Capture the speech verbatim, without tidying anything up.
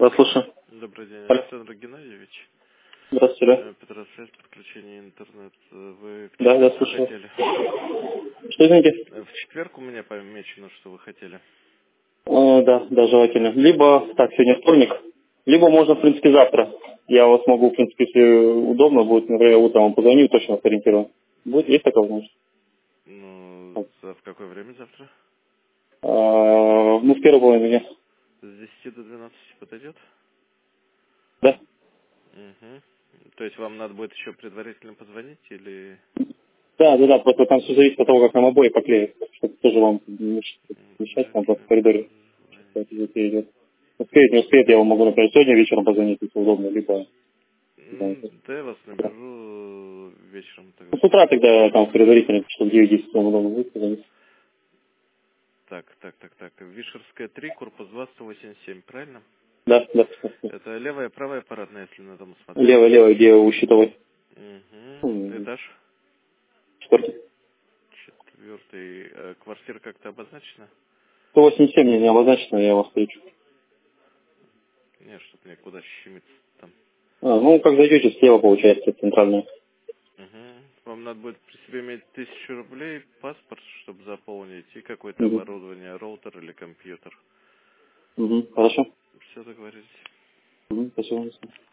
Да, слушаю. Добрый день, Алло. Александр Геннадьевич. Здравствуйте, да? Э, Петросвязь, подключение интернет. Э, Вы в Да, да, четверг слушаю. хотели? Что, извините? Э, В четверг у меня помечено, что вы хотели. О, да, да, желательно. Либо, так, сегодня вторник, либо можно, в принципе, завтра. Я вас могу, в принципе, если удобно будет, например, утром вам позвоню, точно сориентирую. Будет, есть такая возможность? Ну, Так. за- в какое время завтра? А, ну, в первой половине дня. С десяти до двенадцати подойдет? Да? Угу. То есть вам надо будет еще предварительно позвонить или... Да, да, да, просто там все зависит от того, как нам обои поклеят. Чтобы тоже вам не М, мешать, там просто в Предварительно коридоре. позвонить. Что-то затея идет. Успеет, не успеет, я вам могу, например, сегодня вечером позвонить, если удобно, либо... М, знаете, Да я вас да. наберу вечером Ну, тогда. с утра тогда там предварительно, что в девять-десять вам удобно будет позвонить. Так, так, так, так. Вишерская три, корпус два, сто восемьдесят семь, правильно? Да, да. Это левая, правая парадная, если на дом смотреть. Левый, левый, где у щитовой. Угу. М, Этаж Четвертый. четвертый. Э, Квартира как-то обозначена? сто восемьдесят семь мне не обозначено, я вас встречу. Нет, что-то мне куда щемится там. А, ну, как зайдете, слева получается центральная. Угу. Вам надо будет при себе иметь тысячу рублей, паспорт, чтобы заполнить, и какое-то Угу. оборудование, роутер или компьютер. Угу. Хорошо. Все договорились. Угу. Спасибо.